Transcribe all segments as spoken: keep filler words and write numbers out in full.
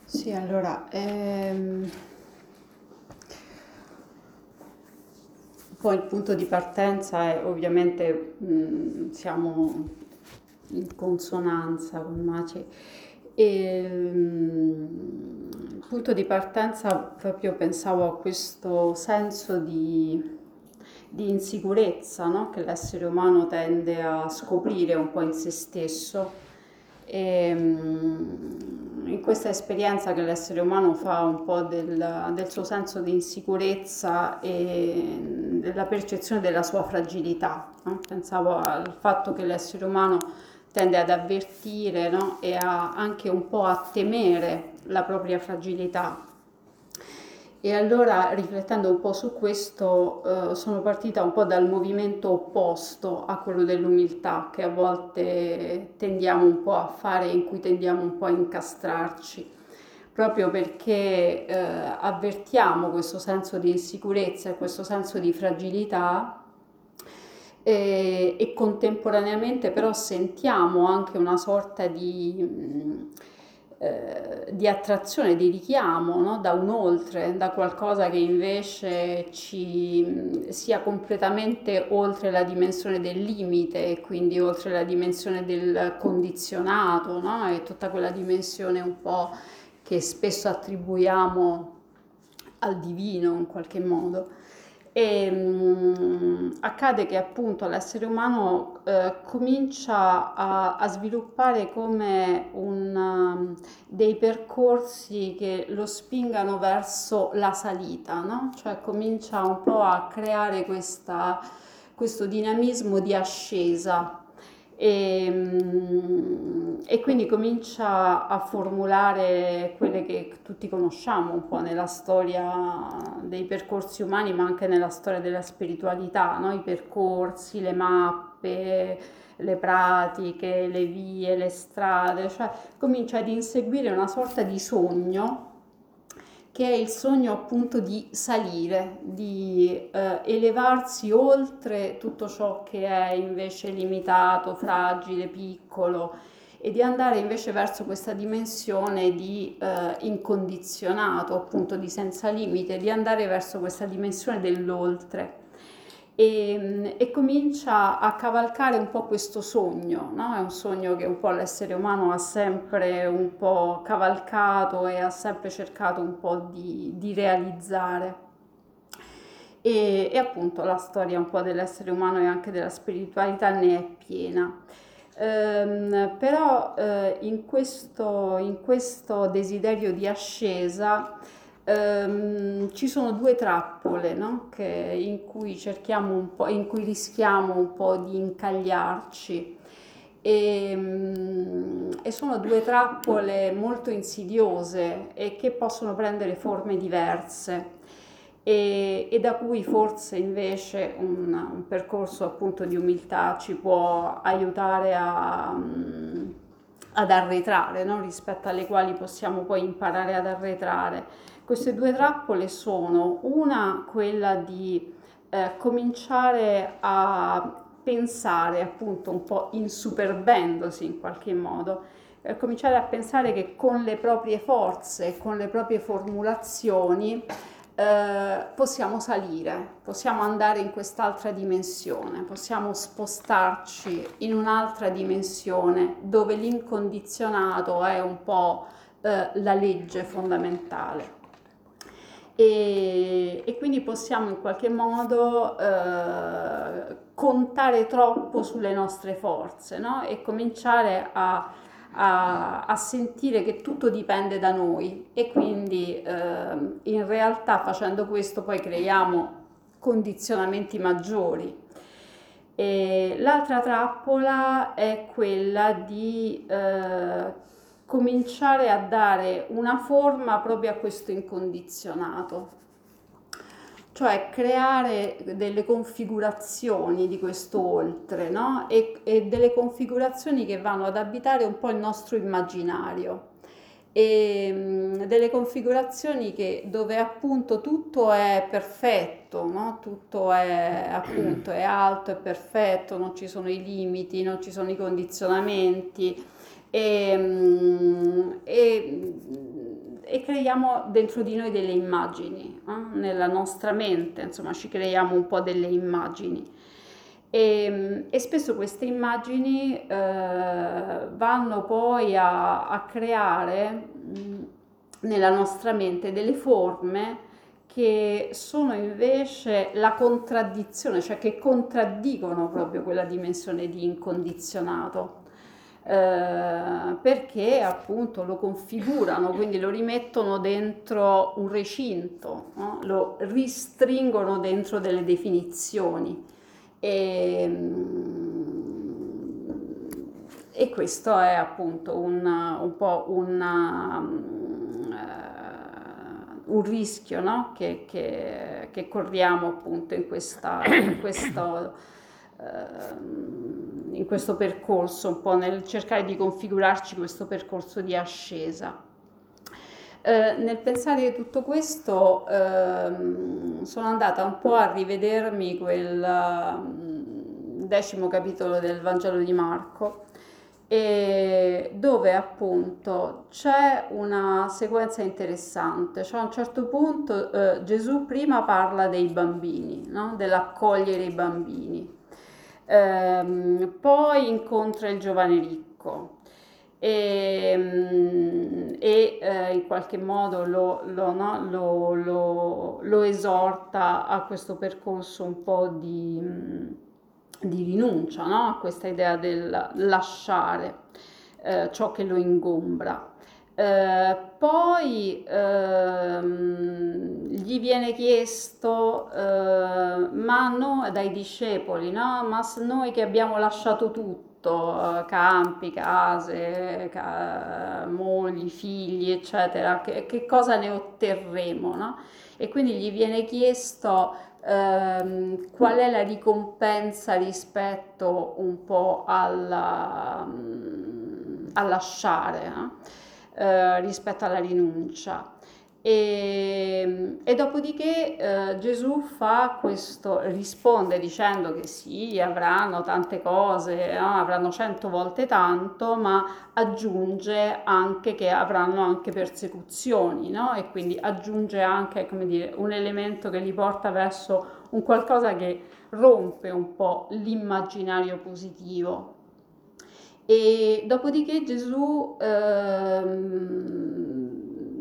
Sì, allora, ehm, poi il punto di partenza è ovviamente mh, siamo in consonanza con Maci. E, mh, il punto di partenza proprio pensavo a questo senso di, di insicurezza, no? Che l'essere umano tende a scoprire un po' in se stesso. E, mm, in questa esperienza che l'essere umano fa un po' del, del suo senso di insicurezza e della percezione della sua fragilità, no? Pensavo al fatto che l'essere umano tende ad avvertire, no? E a, anche un po' a temere la propria fragilità. E allora, riflettendo un po' su questo, eh, sono partita un po' dal movimento opposto a quello dell'umiltà, che a volte tendiamo un po' a fare, in cui tendiamo un po' a incastrarci, proprio perché eh, avvertiamo questo senso di insicurezza e questo senso di fragilità e, e contemporaneamente però sentiamo anche una sorta di, mh, eh, di attrazione, di richiamo, no? Da un oltre, da qualcosa che invece ci mh, sia completamente oltre la dimensione del limite e quindi oltre la dimensione del condizionato, no? E tutta quella dimensione un po' che spesso attribuiamo al divino in qualche modo. E mh, accade che appunto l'essere umano eh, comincia a, a sviluppare come un, um, dei percorsi che lo spingano verso la salita, no? Cioè comincia un po' a creare questa, questo dinamismo di ascesa. E, mm, e quindi comincia a formulare quelle che tutti conosciamo un po' nella storia dei percorsi umani, ma anche nella storia della spiritualità, no? I percorsi, le mappe, le pratiche, le vie, le strade, cioè comincia ad inseguire una sorta di sogno che è il sogno appunto di salire, di eh, elevarsi oltre tutto ciò che è invece limitato, fragile, piccolo e di andare invece verso questa dimensione di eh, incondizionato, appunto di senza limite, di andare verso questa dimensione dell'oltre e, e comincia a cavalcare un po' questo sogno, no? È un sogno che un po' l'essere umano ha sempre un po' cavalcato e ha sempre cercato un po' di, di realizzare. E, e appunto la storia un po' dell'essere umano e anche della spiritualità ne è piena. Ehm, però eh, in questo, in questo desiderio di ascesa ehm, ci sono due trappole, no? Che- in cui cerchiamo un po', in cui rischiamo un po' di incagliarci. E, mm, e sono due trappole molto insidiose e che possono prendere forme diverse e, e da cui forse invece un, un percorso appunto di umiltà ci può aiutare a, mm, ad arretrare, no? Rispetto alle quali possiamo poi imparare ad arretrare. Queste due trappole sono una quella di eh, cominciare a pensare appunto un po' insuperbendosi in qualche modo, eh, cominciare a pensare che con le proprie forze, con le proprie formulazioni eh, possiamo salire, possiamo andare in quest'altra dimensione, possiamo spostarci in un'altra dimensione dove l'incondizionato è un po' eh, la legge fondamentale. E, e quindi possiamo in qualche modo eh, contare troppo sulle nostre forze, no? E cominciare a, a, a sentire che tutto dipende da noi e quindi eh, in realtà facendo questo poi creiamo condizionamenti maggiori. E l'altra trappola è quella di eh, cominciare a dare una forma proprio a questo incondizionato, cioè creare delle configurazioni di questo oltre, no? E, e delle configurazioni che vanno ad abitare un po' il nostro immaginario. E mh, delle configurazioni che, dove appunto tutto è perfetto, no? Tutto è appunto è alto, è perfetto, non ci sono i limiti, non ci sono i condizionamenti e, mm, e, creiamo dentro di noi delle immagini, eh? Nella nostra mente, insomma, ci creiamo un po' delle immagini. E, e spesso queste immagini eh, vanno poi a, a creare mh, nella nostra mente delle forme che sono invece la contraddizione, cioè che contraddicono proprio quella dimensione di incondizionato. Eh, perché appunto lo configurano, quindi lo rimettono dentro un recinto, no? Lo ristringono dentro delle definizioni. E, e questo è appunto un, un po' una, uh, un rischio, no? che, che, che corriamo appunto in, questa, in, questo, uh, in questo percorso, un po' nel cercare di configurarci questo percorso di ascesa. Eh, nel pensare tutto questo ehm, sono andata un po' a rivedermi quel um, decimo capitolo del Vangelo di Marco, e dove appunto c'è una sequenza interessante, cioè a un certo punto eh, Gesù prima parla dei bambini, no? Dell'accogliere i bambini, Ehm, poi incontra il giovane ricco e, e eh, in qualche modo lo, lo, no, lo, lo, lo esorta a questo percorso un po' di, di rinuncia, no? A questa idea del lasciare eh, ciò che lo ingombra. Eh, poi ehm, gli viene chiesto, eh, ma no, dai discepoli, no? Ma noi che abbiamo lasciato tutto, eh, campi, case, ca- mogli, figli, eccetera, che, che cosa ne otterremo, no? E quindi gli viene chiesto ehm, qual è la ricompensa rispetto un po' alla, a lasciare, no? Eh, rispetto alla rinuncia. E, e dopodiché eh, Gesù fa questo, risponde dicendo che sì, avranno tante cose, no? Avranno cento volte tanto, ma aggiunge anche che avranno anche persecuzioni, no? E quindi aggiunge anche, come dire, un elemento che li porta verso un qualcosa che rompe un po' l'immaginario positivo. E dopodiché Gesù ehm,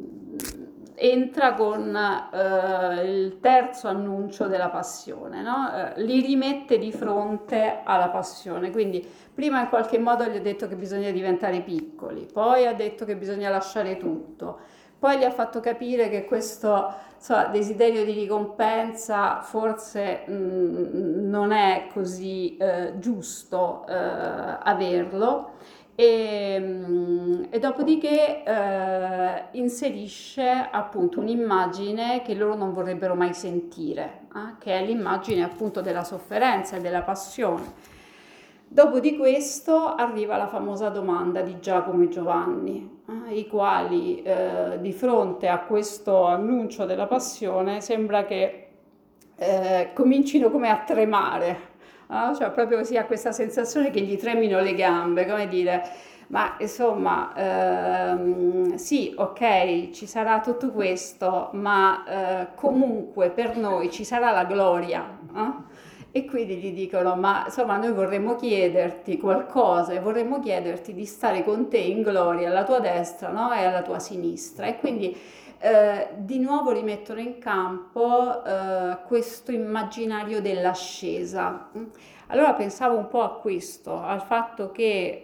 entra con eh, il terzo annuncio della passione, no? Eh, li rimette di fronte alla passione, quindi prima in qualche modo gli ha detto che bisogna diventare piccoli, poi ha detto che bisogna lasciare tutto, poi gli ha fatto capire che questo insomma, desiderio di ricompensa forse mh, non è così eh, giusto eh, averlo. E, mh, e dopodiché eh, inserisce appunto un'immagine che loro non vorrebbero mai sentire, eh, che è l'immagine appunto della sofferenza e della passione. Dopo di questo arriva la famosa domanda di Giacomo e Giovanni, eh, i quali eh, di fronte a questo annuncio della passione sembra che eh, comincino come a tremare, eh? Cioè proprio si ha questa sensazione che gli tremino le gambe, come dire, ma insomma ehm, sì, ok, ci sarà tutto questo, ma eh, comunque per noi ci sarà la gloria. Eh? E quindi gli dicono, ma insomma noi vorremmo chiederti qualcosa e vorremmo chiederti di stare con te in gloria alla tua destra, no? E alla tua sinistra. E quindi eh, di nuovo rimettono in campo eh, questo immaginario dell'ascesa. Allora pensavo un po' a questo, al fatto che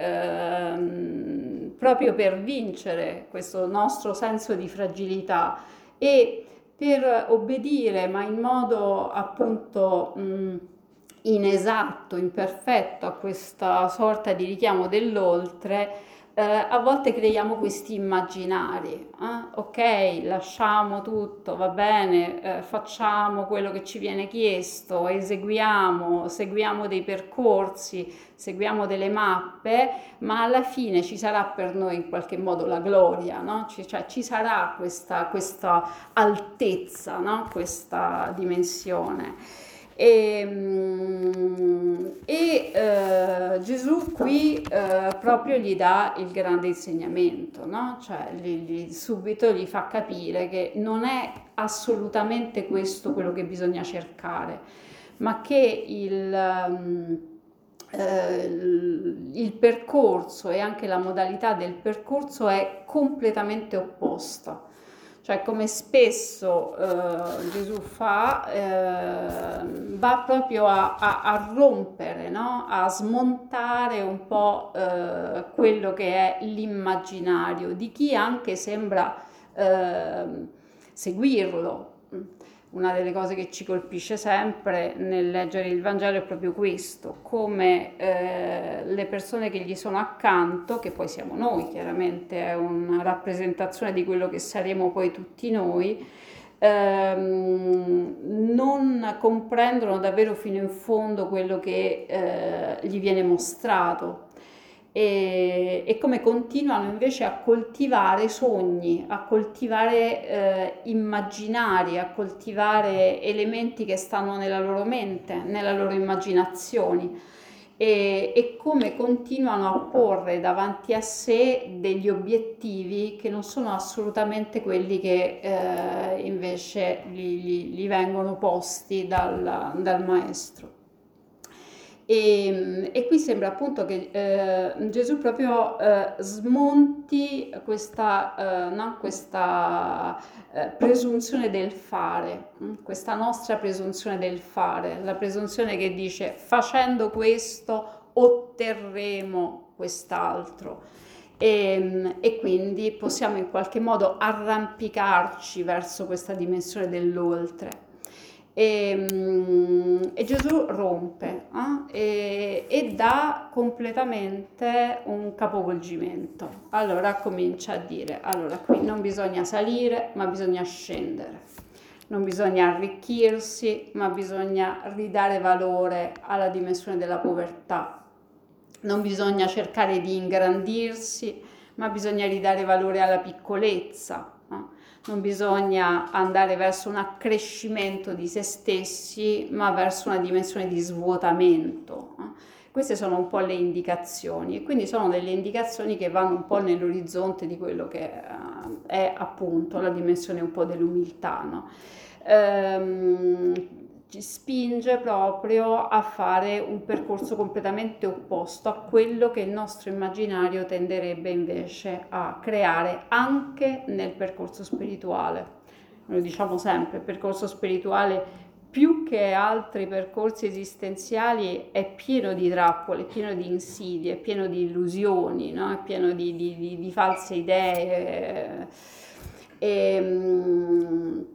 ehm, proprio per vincere questo nostro senso di fragilità e per obbedire, ma in modo appunto mh, inesatto, imperfetto a questa sorta di richiamo dell'oltre, eh, a volte creiamo questi immaginari, eh? Ok, lasciamo tutto, va bene, eh, facciamo quello che ci viene chiesto, eseguiamo, seguiamo dei percorsi, seguiamo delle mappe, ma alla fine ci sarà per noi in qualche modo la gloria, no? Ci, cioè, ci sarà questa, questa altezza, no? Questa dimensione. E, mm, e, eh, Gesù qui eh, proprio gli dà il grande insegnamento, no? Cioè gli- gli- subito gli fa capire che non è assolutamente questo quello che bisogna cercare, ma che il, ehm, eh, il il percorso e anche la modalità del percorso è completamente opposta. Cioè, come spesso eh, Gesù fa, eh, va proprio a, a- a rompere, no? A smontare un po' eh, quello che è l'immaginario di chi anche sembra ehm, seguirlo. Una delle cose che ci colpisce sempre nel leggere il Vangelo è proprio questo, come eh, le persone che gli sono accanto, che poi siamo noi, chiaramente è una rappresentazione di quello che saremo poi tutti noi, ehm, non comprendono davvero fino in fondo quello che eh, gli viene mostrato e, e come continuano invece a coltivare sogni, a coltivare eh, immaginari, a coltivare elementi che stanno nella loro mente, nella loro immaginazione e, e come continuano a porre davanti a sé degli obiettivi che non sono assolutamente quelli che eh, invece gli, gli- gli vengono posti dal, dal maestro. E, e qui sembra appunto che eh, Gesù proprio eh, smonti questa, eh, no, questa eh, presunzione del fare, mm, questa nostra presunzione del fare, la presunzione che dice facendo questo otterremo quest'altro. E, e quindi possiamo in qualche modo arrampicarci verso questa dimensione dell'oltre. E, mm, e Gesù rompe eh, e, e dà completamente un capovolgimento. Allora comincia a dire, allora qui non bisogna salire, ma bisogna scendere. Non bisogna arricchirsi, ma bisogna ridare valore alla dimensione della povertà. Non bisogna cercare di ingrandirsi, ma bisogna ridare valore alla piccolezza. No? Non bisogna andare verso un accrescimento di se stessi, ma verso una dimensione di svuotamento. No? Queste sono un po' le indicazioni e quindi sono delle indicazioni che vanno un po' nell'orizzonte di quello che uh, è appunto la dimensione un po' dell'umiltà. No? Ehm, ci spinge proprio a fare un percorso completamente opposto a quello che il nostro immaginario tenderebbe invece a creare anche nel percorso spirituale. Lo diciamo sempre, il percorso spirituale più che altri percorsi esistenziali è pieno di trappole, è pieno di insidie, è pieno di illusioni, no? È pieno di, di, di, di false idee. E,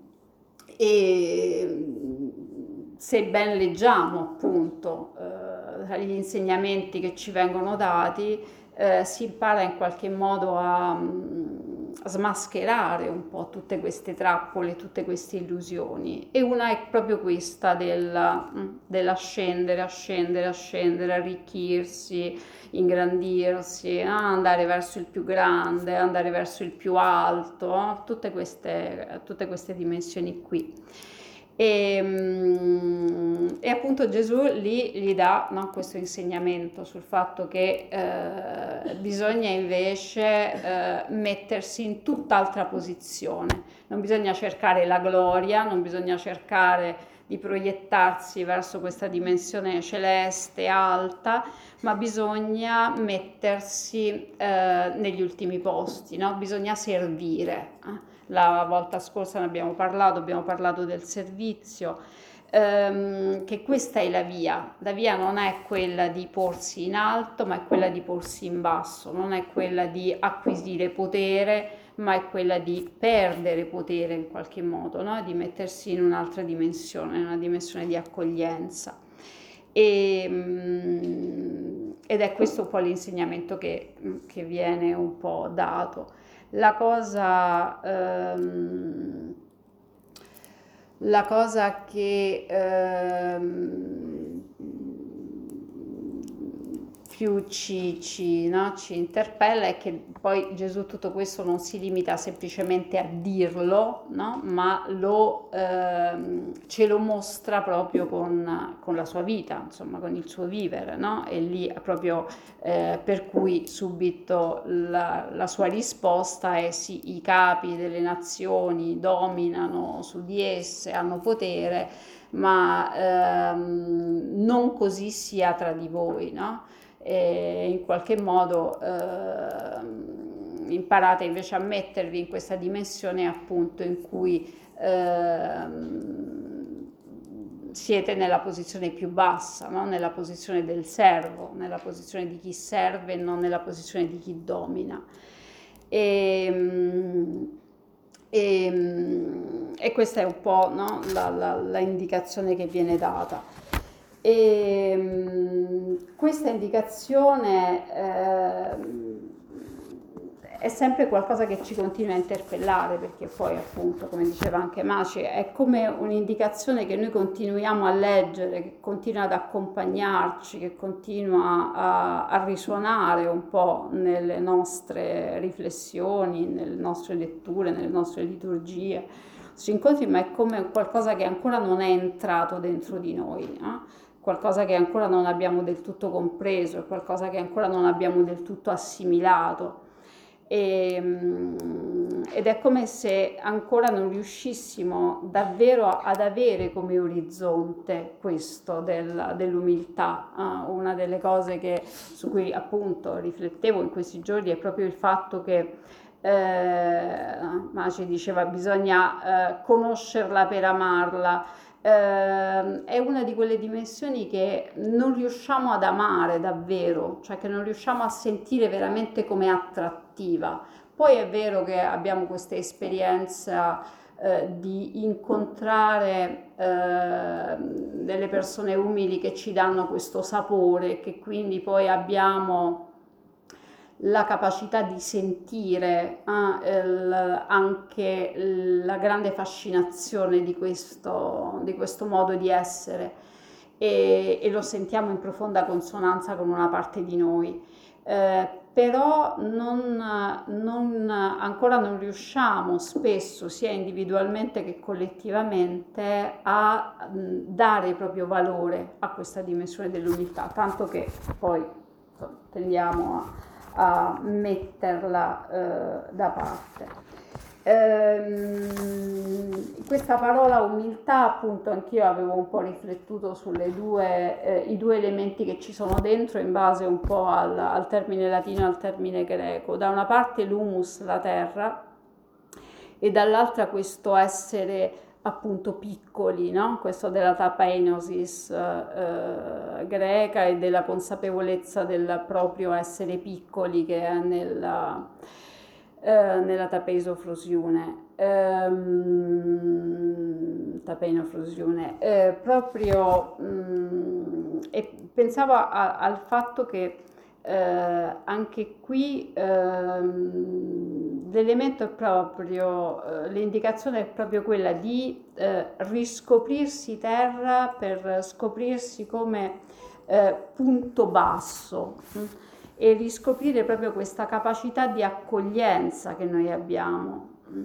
e se ben leggiamo appunto eh, gli insegnamenti che ci vengono dati, eh, si impara in qualche modo a, a smascherare un po' tutte queste trappole, tutte queste illusioni. E una è proprio questa del, dell'ascendere, ascendere, ascendere, arricchirsi, ingrandirsi, ah, andare verso il più grande, andare verso il più alto, ah, tutte queste, tutte queste dimensioni qui. E, mm, e appunto Gesù lì gli dà no, questo insegnamento sul fatto che eh, bisogna invece eh, mettersi in tutt'altra posizione, non bisogna cercare la gloria, non bisogna cercare di proiettarsi verso questa dimensione celeste alta, ma bisogna mettersi eh, negli ultimi posti, no? Bisogna servire. Eh? La volta scorsa ne abbiamo parlato, abbiamo parlato del servizio, ehm, che questa è la via. La via non è quella di porsi in alto, ma è quella di porsi in basso, non è quella di acquisire potere, ma è quella di perdere potere in qualche modo, no? Di mettersi in un'altra dimensione, in una dimensione di accoglienza. E, mm, ed è questo un po' l'insegnamento che, che viene un po' dato. La cosa, ehm, la cosa che ehm, più ci, ci, no, ci interpella è che poi Gesù tutto questo non si limita semplicemente a dirlo, no, ma lo, ehm, ce lo mostra proprio con, con la sua vita, insomma, con il suo vivere, no? E lì proprio eh, per cui subito la, la sua risposta è sì, i capi delle nazioni dominano su di esse, hanno potere, ma ehm, non così sia tra di voi, no? E in qualche modo ehm, imparate invece a mettervi in questa dimensione appunto in cui ehm, siete nella posizione più bassa, no? Nella posizione del servo, nella posizione di chi serve e non nella posizione di chi domina. E, e, e questa è un po', no, la, la, la indicazione che viene data. E, mh, questa indicazione eh, è sempre qualcosa che ci continua a interpellare, perché poi appunto, come diceva anche Maci, è come un'indicazione che noi continuiamo a leggere, che continua ad accompagnarci, che continua a, a risuonare un po' nelle nostre riflessioni, nelle nostre letture, nelle nostre liturgie, sui incontri, ma è come qualcosa che ancora non è entrato dentro di noi, eh? Qualcosa che ancora non abbiamo del tutto compreso, qualcosa che ancora non abbiamo del tutto assimilato. E, ed è come se ancora non riuscissimo davvero ad avere come orizzonte questo del, dell'umiltà. Uh, una delle cose che, su cui appunto riflettevo in questi giorni è proprio il fatto che eh, Maci diceva bisogna eh, conoscerla per amarla. Eh, è una di quelle dimensioni che non riusciamo ad amare davvero, cioè che non riusciamo a sentire veramente come attrattiva. Poi è vero che abbiamo questa esperienza eh, di incontrare eh, delle persone umili che ci danno questo sapore, che quindi poi abbiamo la capacità di sentire eh, il, anche la grande fascinazione di questo, di questo modo di essere e, e lo sentiamo in profonda consonanza con una parte di noi. Eh, però non, non, ancora non riusciamo spesso, sia individualmente che collettivamente, a mh, dare proprio valore a questa dimensione dell'umiltà, tanto che poi insomma, tendiamo a a metterla eh, da parte. Ehm, questa parola umiltà, appunto, anch'io avevo un po' riflettuto sulle due, eh, i due elementi che ci sono dentro in base un po' al, al termine latino e al termine greco. Da una parte l'humus, la terra, e dall'altra questo essere appunto piccoli, no? Questo della tapeinosis eh, greca e della consapevolezza del proprio essere piccoli che è nella, eh, nella tapeisofrosione. Ehm, tapeinofrosione. Eh, proprio mh, e pensavo a, al fatto che eh, anche qui ehm, l'elemento è proprio, eh, l'indicazione è proprio quella di eh, riscoprirsi terra per scoprirsi come eh, punto basso mh, e riscoprire proprio questa capacità di accoglienza che noi abbiamo. Mh.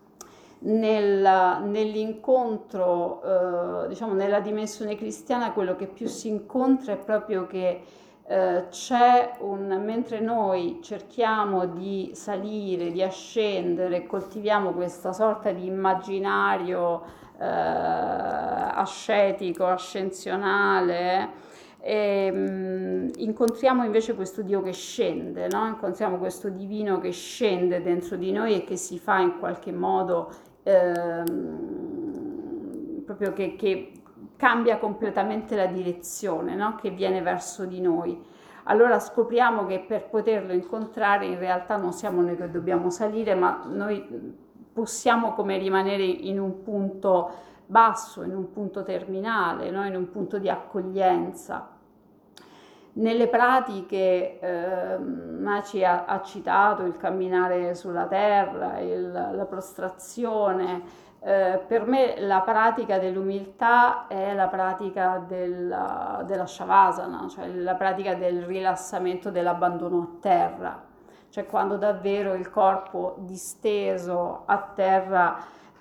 Nel, nell'incontro, eh, diciamo nella dimensione cristiana, quello che più si incontra è proprio che eh, c'è un, mentre noi cerchiamo di salire, di ascendere, coltiviamo questa sorta di immaginario eh, ascetico, ascensionale, e, mh, incontriamo invece questo Dio che scende, no? Incontriamo questo divino che scende dentro di noi e che si fa in qualche modo ehm, proprio che, che cambia completamente la direzione, no? Che viene verso di noi. Allora scopriamo che per poterlo incontrare in realtà non siamo noi che dobbiamo salire, ma noi possiamo come rimanere in un punto basso, in un punto terminale, no? In un punto di accoglienza. Nelle pratiche, eh, Maci ha, ha citato il camminare sulla terra, il- la prostrazione. Eh, per me la pratica dell'umiltà è la pratica della, della Shavasana, cioè la pratica del rilassamento, dell'abbandono a terra, cioè quando davvero il corpo disteso a terra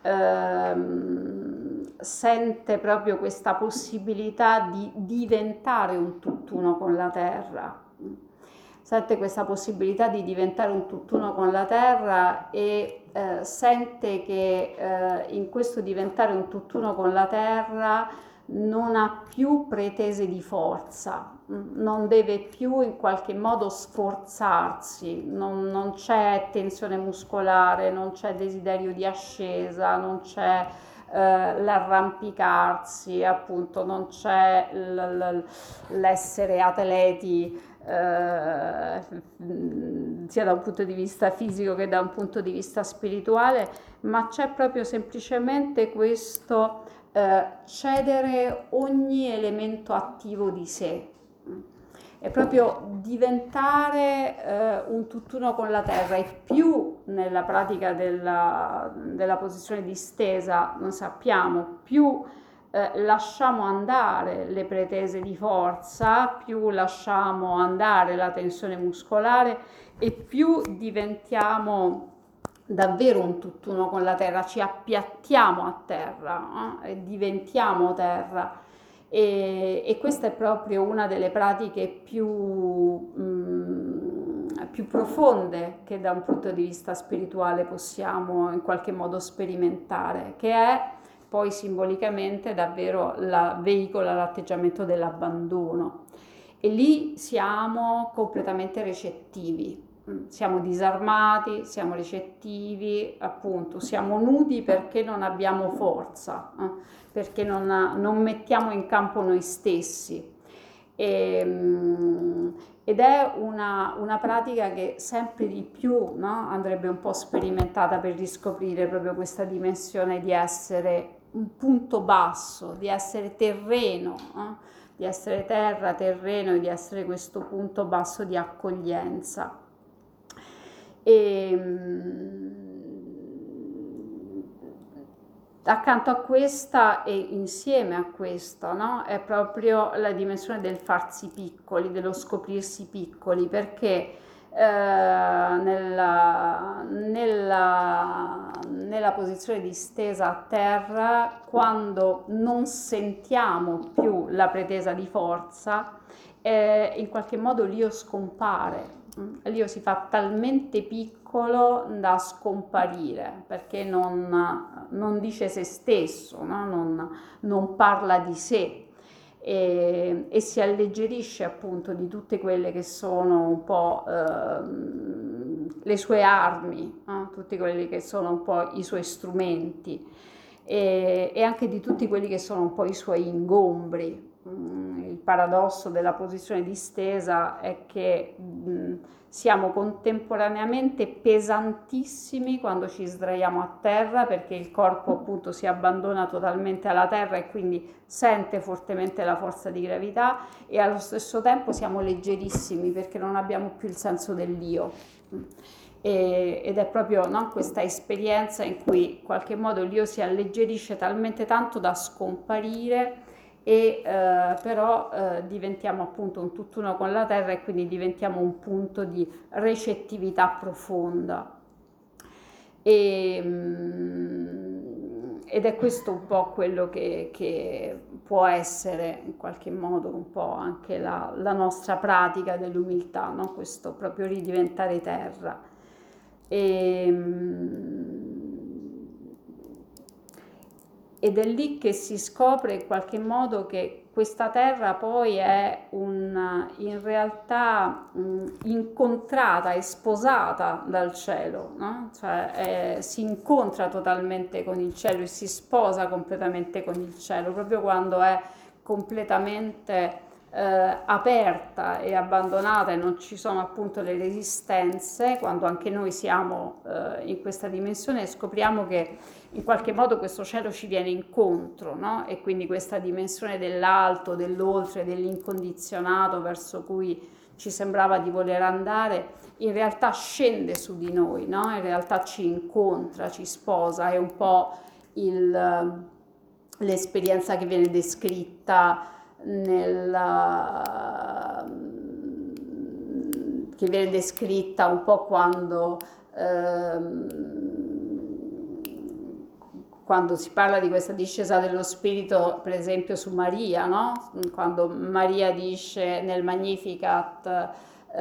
ehm, sente proprio questa possibilità di diventare un tutt'uno con la terra, sente questa possibilità di diventare un tutt'uno con la terra e eh, sente che eh, in questo diventare un tutt'uno con la terra non ha più pretese di forza, non deve più in qualche modo sforzarsi, non, non c'è tensione muscolare, non c'è desiderio di ascesa, non c'è eh, l'arrampicarsi, appunto, non c'è l- l- l'essere atleti eh, sia da un punto di vista fisico che da un punto di vista spirituale, ma c'è proprio semplicemente questo eh, cedere ogni elemento attivo di sé. È proprio diventare eh, un tutt'uno con la terra e più nella pratica della, della posizione distesa, non sappiamo, più eh, lasciamo andare le pretese di forza, più lasciamo andare la tensione muscolare e più diventiamo davvero un tutt'uno con la terra, ci appiattiamo a terra, eh, e diventiamo terra. E, e questa è proprio una delle pratiche più, mm, più profonde che da un punto di vista spirituale possiamo in qualche modo sperimentare, che è poi simbolicamente davvero la, veicola l'atteggiamento dell'abbandono. E lì siamo completamente recettivi, siamo disarmati, siamo recettivi, appunto, siamo nudi perché non abbiamo forza, eh, perché non, non mettiamo in campo noi stessi. E, mm, ed è una, una pratica che sempre di più, no, andrebbe un po' sperimentata per riscoprire proprio questa dimensione di essere un punto basso, di essere terreno, eh, di essere terra, terreno e di essere questo punto basso di accoglienza. E, mm, accanto a questa e insieme a questo, no, è proprio la dimensione del farsi piccoli, dello scoprirsi piccoli, perché eh, nella, nella, nella posizione distesa a terra, quando non sentiamo più la pretesa di forza, eh, in qualche modo l'io scompare. L'io si fa talmente piccolo da scomparire perché non, non dice se stesso, no? non, non parla di sé e, e si alleggerisce appunto di tutte quelle che sono un po' ehm, le sue armi, no? Tutti quelli che sono un po' i suoi strumenti e, e anche di tutti quelli che sono un po' i suoi ingombri. Il paradosso della posizione distesa è che mh, siamo contemporaneamente pesantissimi quando ci sdraiamo a terra perché il corpo appunto si abbandona totalmente alla terra e quindi sente fortemente la forza di gravità e allo stesso tempo siamo leggerissimi perché non abbiamo più il senso dell'io. E, ed è proprio, no, questa esperienza in cui in qualche modo l'io si alleggerisce talmente tanto da scomparire e eh, però eh, diventiamo appunto un tutt'uno con la terra e quindi diventiamo un punto di recettività profonda. E, mm, ed è questo un po' quello che, che può essere in qualche modo un po' anche la, la nostra pratica dell'umiltà, no? Questo proprio ridiventare terra. E, ed è lì che si scopre in qualche modo che questa terra poi è un, in realtà mh, incontrata e sposata dal cielo, no? Cioè è, si incontra totalmente con il cielo e si sposa completamente con il cielo, proprio quando è completamente eh, aperta e abbandonata e non ci sono appunto le resistenze, quando anche noi siamo eh, in questa dimensione, scopriamo che in qualche modo questo cielo ci viene incontro, no? E quindi questa dimensione dell'alto, dell'oltre, dell'incondizionato verso cui ci sembrava di voler andare, in realtà scende su di noi, no? In realtà ci incontra, ci sposa, è un po' il, l'esperienza che viene descritta nella, che viene descritta un po' quando ehm, quando si parla di questa discesa dello Spirito, per esempio su Maria, no? Quando Maria dice nel Magnificat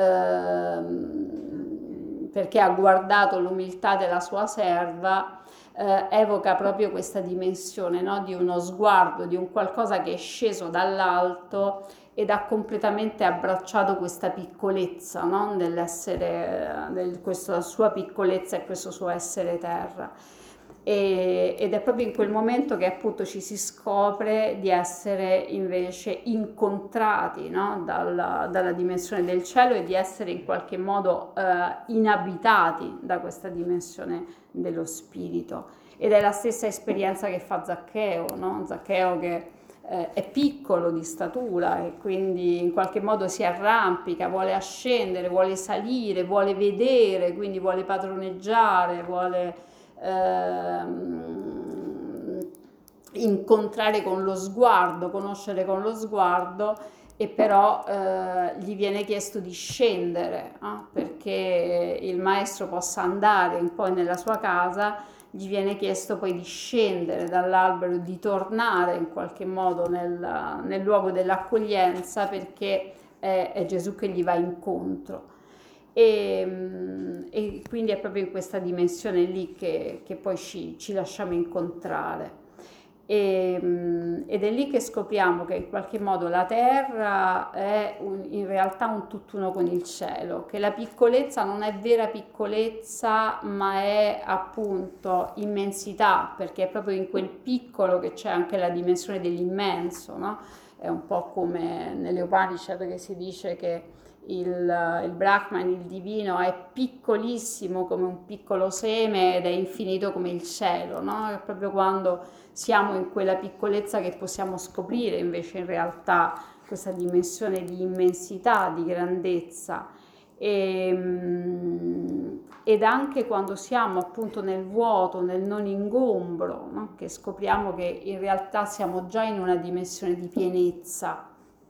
ehm, perché ha guardato l'umiltà della sua serva, eh, evoca proprio questa dimensione, no? Di uno sguardo, di un qualcosa che è sceso dall'alto ed ha completamente abbracciato questa piccolezza, no? Dell'essere, del, questa sua piccolezza e questo suo essere terra. E, ed è proprio in quel momento che appunto ci si scopre di essere invece incontrati, no? dalla, dalla dimensione del cielo e di essere in qualche modo eh, inabitati da questa dimensione dello spirito. Ed è la stessa esperienza che fa Zaccheo, no? Zaccheo che eh, è piccolo di statura e quindi in qualche modo si arrampica, vuole ascendere, vuole salire, vuole vedere, quindi vuole padroneggiare, vuole ehm, incontrare con lo sguardo, conoscere con lo sguardo, e però eh, gli viene chiesto di scendere eh, perché il maestro possa andare un po' nella sua casa, gli viene chiesto poi di scendere dall'albero, di tornare in qualche modo nel, nel luogo dell'accoglienza perché è, è Gesù che gli va incontro. E, e quindi è proprio in questa dimensione lì che, che poi ci, ci lasciamo incontrare. E, ed è lì che scopriamo che in qualche modo la terra è un, in realtà un tutt'uno con il cielo, che la piccolezza non è vera piccolezza, ma è appunto immensità, perché è proprio in quel piccolo che c'è anche la dimensione dell'immenso, no? È un po' come nelle Upanishad che si dice che il, il Brahman, il divino, è piccolissimo come un piccolo seme ed è infinito come il cielo, no? È proprio quando siamo in quella piccolezza che possiamo scoprire invece in realtà questa dimensione di immensità, di grandezza. E, ed anche quando siamo appunto nel vuoto, nel non ingombro, no? Che scopriamo che in realtà siamo già in una dimensione di pienezza.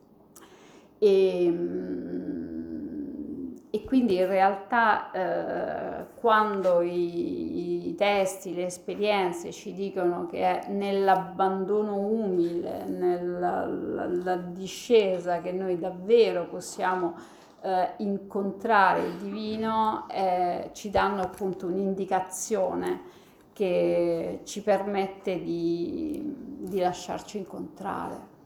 E, e quindi in realtà eh, quando i, i testi, le esperienze ci dicono che è nell'abbandono umile, nella la, la discesa che noi davvero possiamo eh, incontrare il divino, eh, ci danno appunto un'indicazione che ci permette di, di lasciarci incontrare.